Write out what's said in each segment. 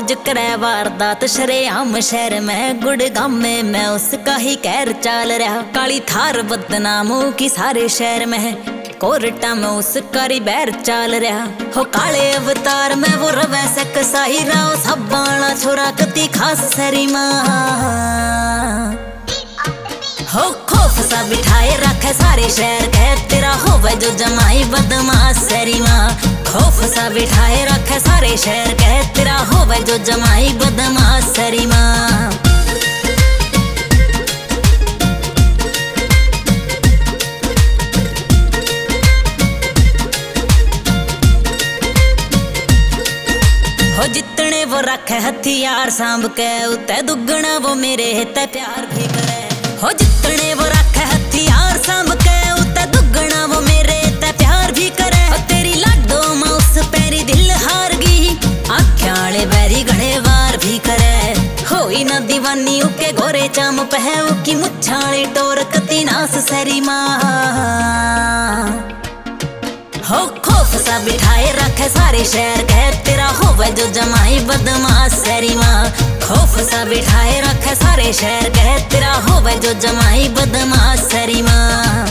रोज करे वारदात शरेआम शहर में गुड़गाम में मैं उसका ही कहर चाल रहा। काली थार बदनामों की सारे शहर में है, कोरटा में उसका बैर चाल रहा। हो काले अवतार में वो रवै से कसाई राव सब बाणा छोरा कति खास सरी माँ। हो खौफ सा बिठाए रखे सारे शहर के तेरा होवे जो जमाई बदमाश सरी माँ। खौफ सा बिठाए रखे सारे शहर के तेरा होवे जो जमाई बदमाश सरी माँ। हो जितने वो रखे हथियार सांभ के उते दुगना वो मेरे हिते प्यार भी करे। हो जितने वो रखे हथियार सांभ के उते दुगना वो मेरे हिते प्यार भी करे। हो तेरी लाडो मां उस पैरी दिल हार गई आख्याले बैरी घड़े वार भी करे। होई ना दीवानी उके गोरे चाम पह उकी मुच्छाली टोर कति नास सरी माँ। हो खौफ सा बिठाए रखे सारे शहर के तेरा होवे जो जमाई बदमाश सरी माँ। खौफ सा बिठाए रखे सारे शहर के तेरा होवे जो जमाई बदमाश सरी माँ।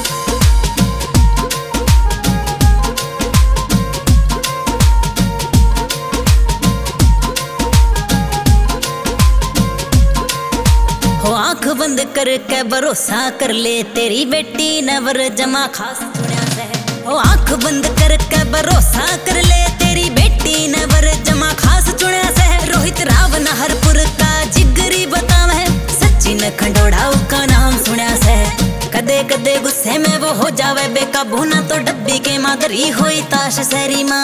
हो आंख बंद करके भरोसा कर ले तेरी बेटी नवर जमा खास चुनिया से। हो आंख बंद करके भरोसा कर ले तेरी बेटी नवर जमा खास चुनिया से। रोहित राव नाहरपुर का जिगरी बतावे सचिन खंडोड़ा का नाम सुनिया से। कदे कदे गुस्से में वो हो जावे बेकाबू ना तो डब्बी के मादरी होई ताश सरी माँ।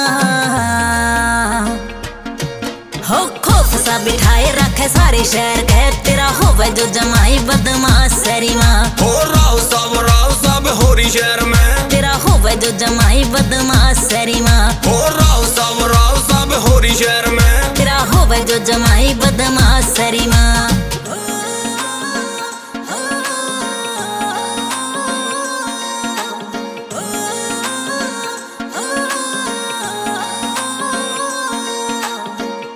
हो खौफ सा बिठाए रखे सारे शहर के तेरा होवे जो जमाई बदमाश सरी माँ। हो राव सब होरी शहर में तेरा होवे जो जमाई बदमाश सरी माँ। हो राव सब होरी शहर में तेरा होवे जो जमाई बदमाश सरी माँ।